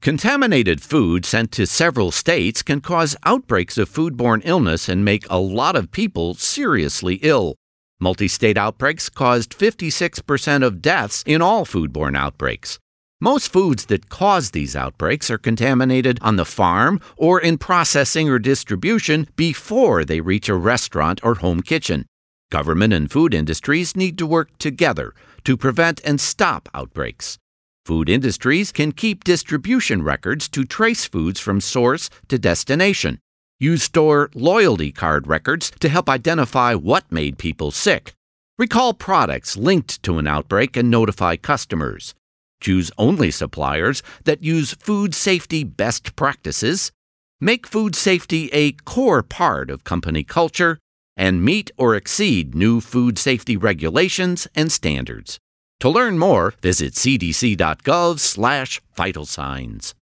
Contaminated food sent to several states can cause outbreaks of foodborne illness and make a lot of people seriously ill. Multi-state outbreaks caused 56% of deaths in all foodborne outbreaks. Most foods that cause these outbreaks are contaminated on the farm or in processing or distribution before they reach a restaurant or home kitchen. Government and food industries need to work together to prevent and stop outbreaks. Food industries can keep distribution records to trace foods from source to destination. Use store loyalty card records to help identify what made people sick. Recall products linked to an outbreak and notify customers. Choose only suppliers that use food safety best practices. Make food safety a core part of company culture, and meet or exceed new food safety regulations and standards. To learn more, visit cdc.gov/vital signs.